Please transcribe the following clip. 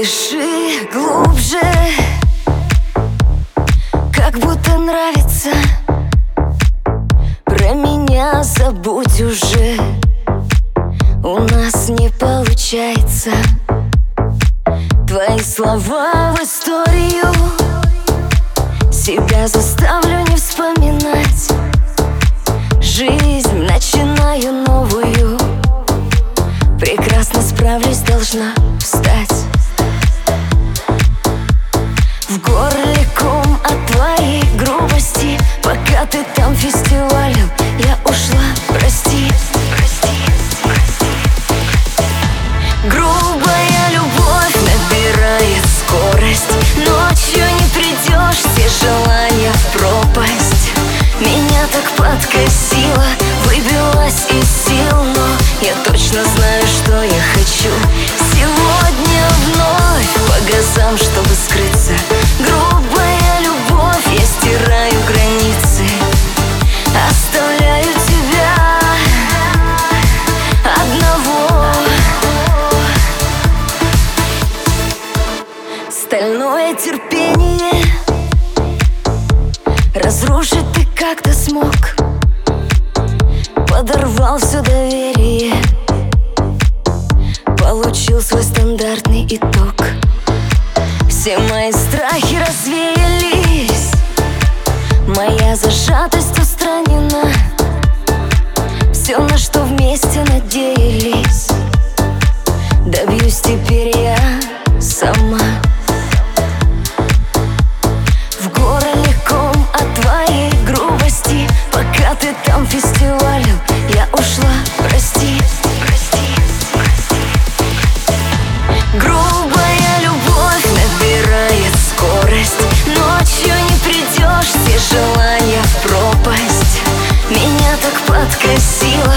Дыши глубже, как будто нравится. Про меня забудь уже, у нас не получается. Твои слова в историю, себя заставлю не вспоминать. Жизнь начинаю новую, прекрасно справлюсь, должна встать. В горле ком от твоей грубости, пока ты там фестивалем, я ушла, прости. Грубая любовь набирает скорость, ночью не придешь, все желания в пропасть. Меня так подкосило, выбилась из сил, но я точно знаю, что я хочу. Сегодня вновь по газам, чтобы скрыться. Грубая любовь, я стираю границы, оставляю тебя одного. Стальное терпение разрушить ты как-то смог, подорвал все доверие, получил свой стандартный итог. Все мои страхи развеялись, моя зажатость устранена. Все, на что вместе надеялись, добьюсь теперь я сама. В горле ком от твоей грубости, пока ты там фестивалем, я ушла, прости. Грубая любовь набирает скорость, ночью не придешь, все желания в пропасть. Меня так подкосило,